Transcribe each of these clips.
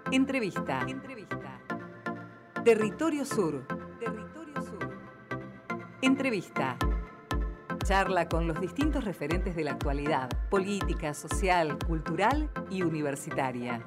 Entrevista. Territorio Sur. Entrevista. Charla con los distintos referentes de la actualidad, política, social, cultural y universitaria.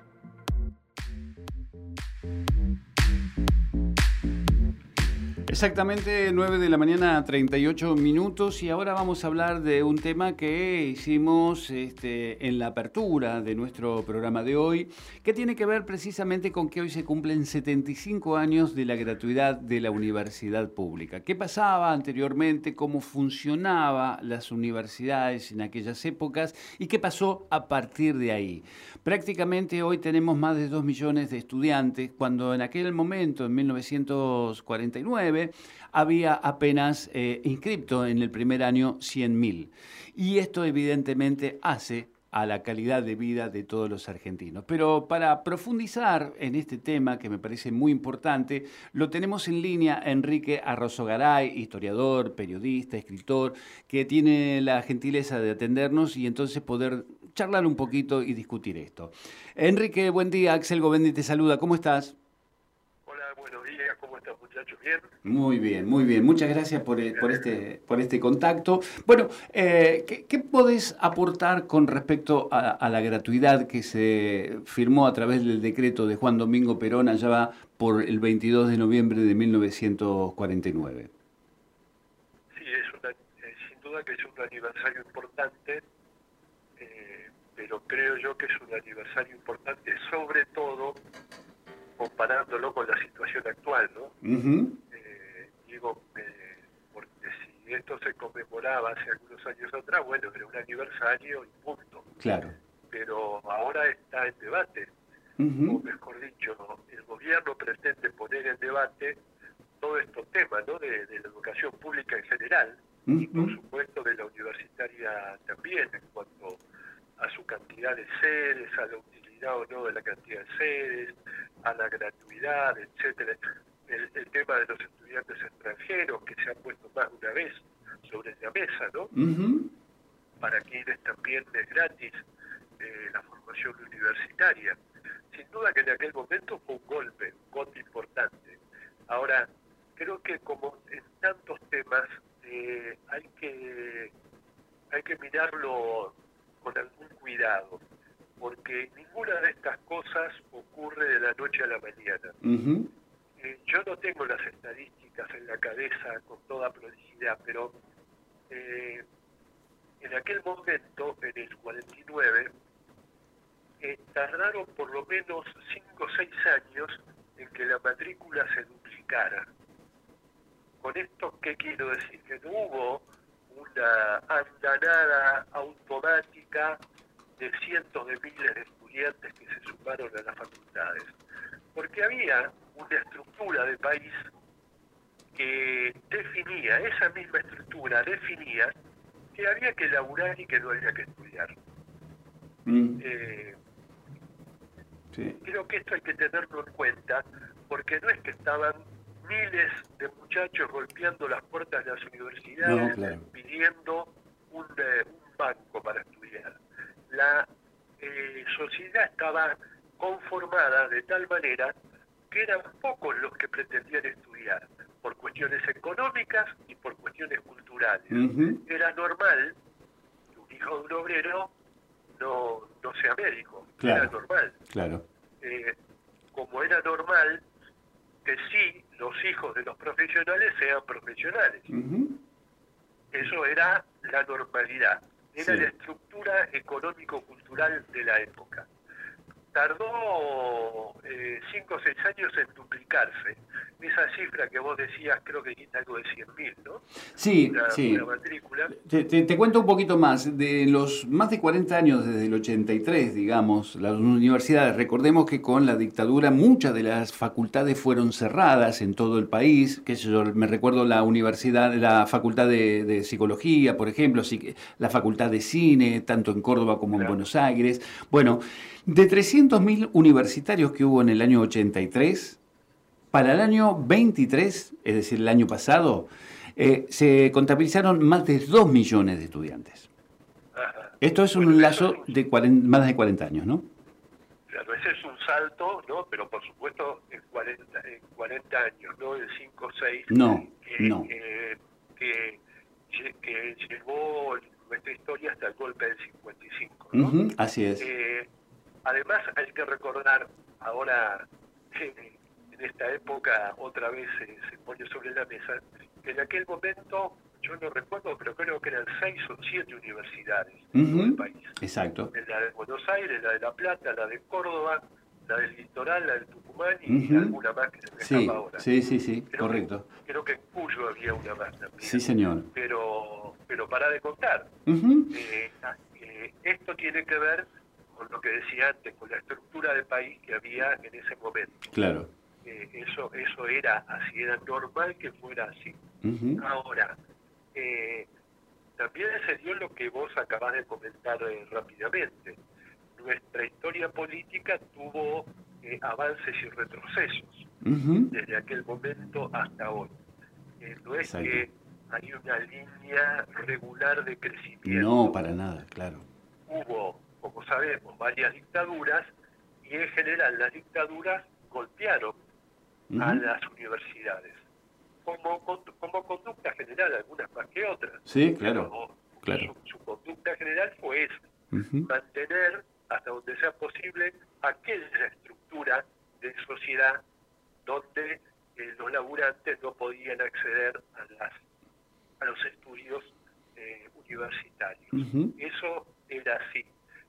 Exactamente 9 de la mañana, 38 minutos, y ahora vamos a hablar de un tema que hicimos en la apertura de nuestro programa de hoy, que tiene que ver precisamente con que hoy se cumplen 75 años de la gratuidad de la universidad pública. ¿Qué pasaba anteriormente? ¿Cómo funcionaban las universidades en aquellas épocas? ¿Y qué pasó a partir de ahí? Prácticamente hoy tenemos más de 2 millones de estudiantes, cuando en aquel momento, en 1949, había apenas inscripto en el primer año 100.000. Y esto evidentemente hace a la calidad de vida de todos los argentinos. Pero para profundizar en este tema, que me parece muy importante, lo tenemos en línea a Enrique Arrozogaray, historiador, periodista, escritor, que tiene la gentileza de atendernos y entonces poder charlar un poquito y discutir esto. Enrique, buen día. Axel Govendi te saluda. ¿Cómo estás? Hola, buenos días. ¿Cómo están, muchachos? ¿Bien? Muy bien, muy bien. Muchas gracias por este contacto. Bueno, ¿qué podés aportar con respecto a la gratuidad que se firmó a través del decreto de Juan Domingo Perón allá por el 22 de noviembre de 1949? Sí, sin duda que es un aniversario importante, pero creo yo que es un aniversario importante sobre todo comparándolo con la situación actual, ¿no? Uh-huh. Porque si esto se conmemoraba hace algunos años atrás, bueno, era un aniversario y punto. Claro. Pero ahora está en debate, Uh-huh. o mejor dicho, el gobierno pretende poner en debate todos estos temas, ¿no? De la educación pública en general, Uh-huh. y por supuesto de la universitaria también, en cuanto a su cantidad de sedes, a la utilidad o no de la cantidad de sedes, a la gratuidad, etcétera. El tema de los estudiantes extranjeros, que se ha puesto más de una vez sobre la mesa, ¿no? Uh-huh. Para quienes también es gratis la formación universitaria. Sin duda que en aquel momento fue un golpe importante. Ahora, creo que como en tantos temas hay que mirarlo con algún cuidado, porque ninguna de estas cosas ocurre de la noche a la mañana. Uh-huh. Yo no tengo las estadísticas en la cabeza con toda prolicidad, pero en aquel momento, en el 49, tardaron por lo menos 5 o 6 años en que la matrícula se duplicara. Con esto, ¿qué quiero decir? Que no hubo una andanada automática de cientos de miles de estudiantes que se sumaron a las facultades, porque había una estructura de país que definía, esa misma estructura definía que había que laburar y que no había que estudiar. Sí. Creo que esto hay que tenerlo en cuenta, porque no es que estaban miles de muchachos golpeando las puertas de las universidades, No, claro. pidiendo un banco para estudiar. La sociedad estaba conformada de tal manera que eran pocos los que pretendían estudiar, por cuestiones económicas y por cuestiones culturales. Uh-huh. Era normal que un hijo de un obrero no sea médico. Claro. Era normal. Claro. Como era normal que sí los hijos de los profesionales sean profesionales. Uh-huh. Eso era la normalidad, era Sí. la estructura económico-cultural de la época. Tardó 5 o 6 años en duplicarse. Esa cifra que vos decías, creo que dijiste algo de 100.000, ¿no? Sí, sí. Una matrícula. Te cuento un poquito más. De los más de 40 años, desde el 83, digamos, las universidades, recordemos que con la dictadura muchas de las facultades fueron cerradas en todo el país. Que yo me recuerdo la universidad, la facultad de psicología, por ejemplo, la facultad de cine, tanto en Córdoba como en Claro. Buenos Aires. Bueno, de 300.000 universitarios que hubo en el año 83, para el año 23, es decir, el año pasado, se contabilizaron más de 2 millones de estudiantes. Ajá. Esto es Bueno, un eso lazo de más de 40 años, ¿no? Claro. Claro, ese es un salto, ¿no? Pero por supuesto en 40 años, no en 5 o 6, No, que, no. que llevó nuestra historia hasta el golpe del 55, ¿no? Así es. Además hay que recordar ahora, en esta época otra vez se pone sobre la mesa, que en aquel momento, yo no recuerdo, pero creo que eran 6 o 7 universidades en todo el país. Exacto. La de Buenos Aires, la de La Plata, la de Córdoba, la del Litoral, la del Tucumán y alguna más que se me escapa ahora. Sí, correcto. Creo que en Cuyo había una más también. Sí, señor. Pero para de contar. Esto tiene que ver con lo que decía antes, con la estructura de país que había en ese momento. Claro. Eso era así, era normal que fuera así. Ahora, también se dio lo que vos acabás de comentar rápidamente. Nuestra historia política tuvo avances y retrocesos desde aquel momento hasta hoy. No es que hay una línea regular de crecimiento. No, para nada, claro. Hubo, como sabemos, varias dictaduras y en general las dictaduras golpearon a las universidades como conducta general, algunas más que otras. Sí, claro. Su conducta general fue esa, mantener hasta donde sea posible aquella estructura de sociedad donde los laburantes no podían acceder a los estudios universitarios. Eso era así.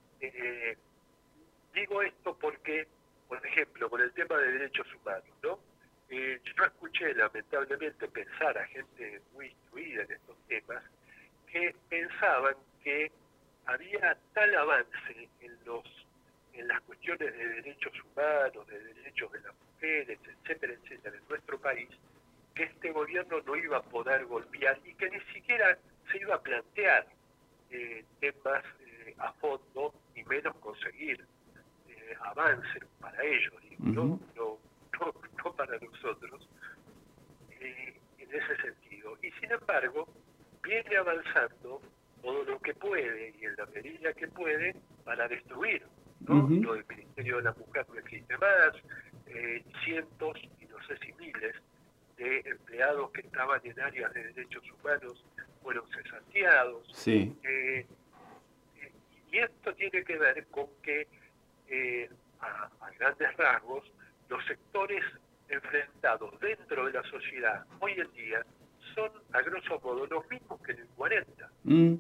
Digo esto porque, por ejemplo, con el tema de derechos humanos, ¿no? Yo escuché lamentablemente pensar a gente muy instruida en estos temas que pensaban que había tal avance en las cuestiones de derechos humanos, de derechos de las mujeres, etcétera, etcétera, en nuestro país, que este gobierno no iba a poder golpear y que ni siquiera se iba a plantear temas a fondo y menos conseguir avances para ellos, digo, no para nosotros, en ese sentido. Y sin embargo, viene avanzando todo lo que puede y en la medida que puede para destruir, ¿no? Lo del Ministerio de la Mujer no existe más, cientos y no sé si miles de empleados que estaban en áreas de derechos humanos fueron cesanteados. Sí. Y esto tiene que ver con que a grandes rasgos los sectores enfrentados dentro de la sociedad hoy en día son a grosso modo los mismos que en el 40.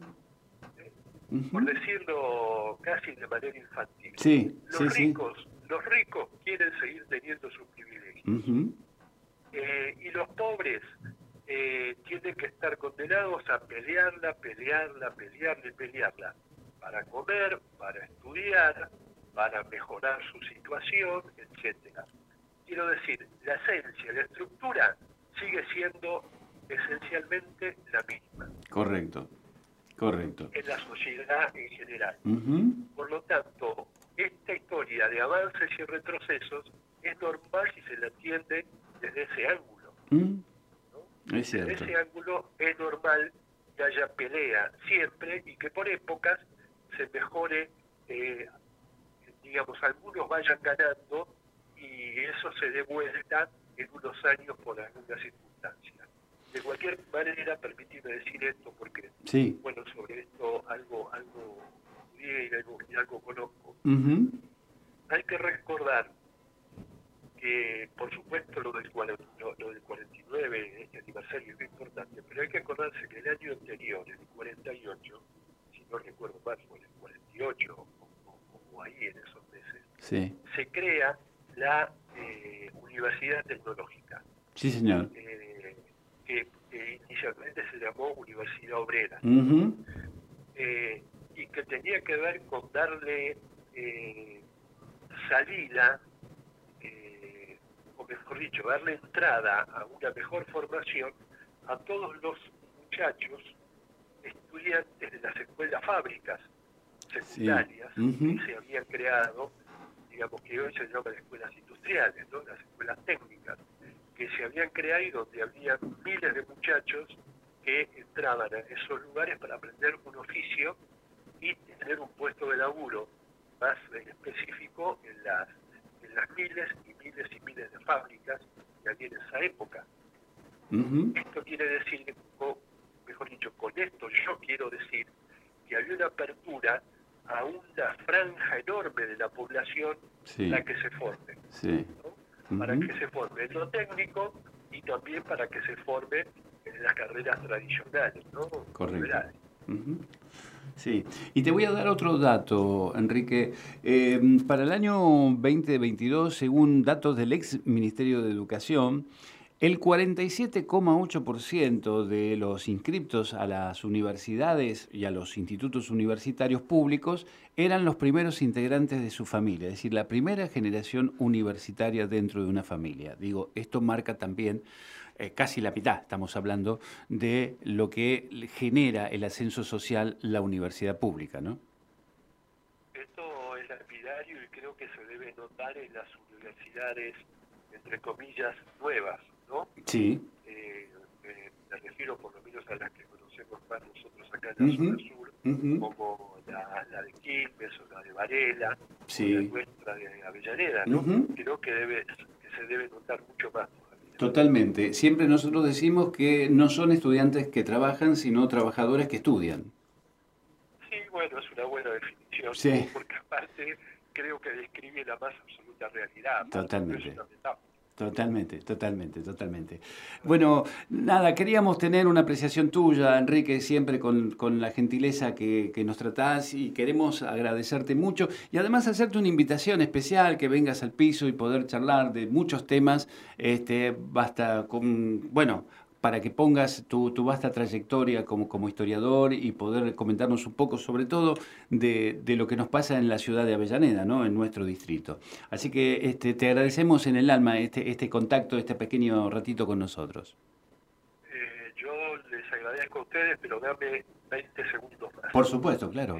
Por decirlo casi de manera infantil. Sí, los ricos quieren seguir teniendo sus privilegios. Y los pobres tienen que estar condenados a pelearla para comer, para estudiar, para mejorar su situación, etcétera. Quiero decir, la esencia, la estructura sigue siendo esencialmente la misma. Correcto. En la sociedad en general. Por lo tanto, esta historia de avances y retrocesos es normal si se la entiende desde ese ángulo. ¿No? Es cierto. Desde ese ángulo es normal que haya pelea siempre y que por épocas se mejore, digamos, algunos vayan ganando y eso se dé vuelta en unos años por alguna circunstancia. De cualquier manera, permíteme decir esto porque, bueno, sobre esto algo estudié y algo conozco. Hay que recordar que, por supuesto, lo del 49, este aniversario es muy importante, pero hay que acordarse que el año anterior, el 48, si no recuerdo mal, fue el 48, o ahí en esos meses, se crea la Universidad Tecnológica. Sí, señor. Que inicialmente se llamó Universidad Obrera, y que tenía que ver con darle salida, o mejor dicho, darle entrada a una mejor formación a todos los muchachos estudiantes de las escuelas fábricas secundarias que se habían creado, digamos que hoy se llaman escuelas industriales, ¿no? Las escuelas técnicas, que se habían creado y donde había miles de muchachos que entraban a esos lugares para aprender un oficio y tener un puesto de laburo más en específico en las miles y miles de fábricas que había en esa época. Esto quiere decir, o mejor dicho, con esto yo quiero decir que había una apertura a una franja enorme de la población para que se forme, ¿no? Para que se forme en lo técnico y también para que se forme en las carreras tradicionales, ¿no? Correcto. Sí, y te voy a dar otro dato, Enrique. Para el año 2022, según datos del ex Ministerio de Educación, el 47,8% de los inscriptos a las universidades y a los institutos universitarios públicos eran los primeros integrantes de su familia, es decir, la primera generación universitaria dentro de una familia. Digo, esto marca también casi la mitad, estamos hablando, de lo que genera el ascenso social la universidad pública, ¿no? Esto es lapidario y creo que se debe notar en las universidades, entre comillas, nuevas, ¿no? Sí. Me refiero por lo menos a las que conocemos más nosotros acá en la zona sur, como la de Quilmes o la de Varela, o la nuestra de Avellaneda, ¿no? Creo que se debe notar mucho más. Totalmente. Siempre nosotros decimos que no son estudiantes que trabajan, sino trabajadores que estudian. Sí, bueno, es una buena definición, porque aparte creo que describe la más absoluta realidad. Totalmente. Totalmente. Bueno, nada, queríamos tener una apreciación tuya, Enrique, siempre con la gentileza que nos tratás, y queremos agradecerte mucho y además hacerte una invitación especial, que vengas al piso y poder charlar de muchos temas, basta con, bueno, para que pongas tu vasta trayectoria como historiador y poder comentarnos un poco, sobre todo, de lo que nos pasa en la ciudad de Avellaneda, ¿no? En nuestro distrito. Así que te agradecemos en el alma este contacto, este pequeño ratito con nosotros. Yo les agradezco a ustedes, pero dame 20 segundos más. Por supuesto, claro.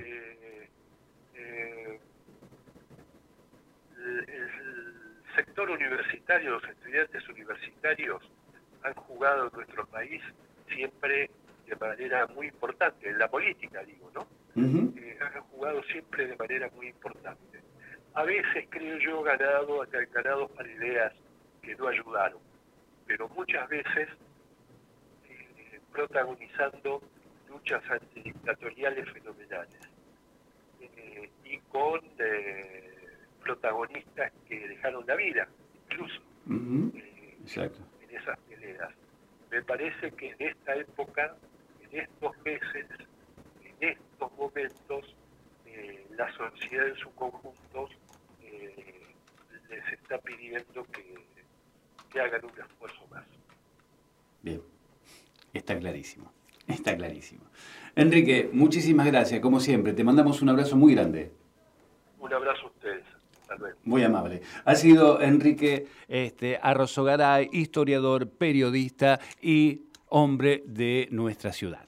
El sector universitario, los estudiantes universitarios, han jugado en nuestro país siempre de manera muy importante, en la política digo, ¿no? Han jugado siempre de manera muy importante. A veces, creo yo, ganados para ideas que no ayudaron, pero muchas veces protagonizando luchas antidictatoriales fenomenales y con protagonistas que dejaron la vida, incluso. Exacto. En esas peleas. Me parece que en esta época, en estos meses, en estos momentos, la sociedad en su conjunto les está pidiendo que hagan un esfuerzo más. Bien, está clarísimo. Enrique, muchísimas gracias, como siempre. Te mandamos un abrazo muy grande. Un abrazo a ustedes. Muy amable. Ha sido Enrique Arrozogaray, historiador, periodista y hombre de nuestra ciudad.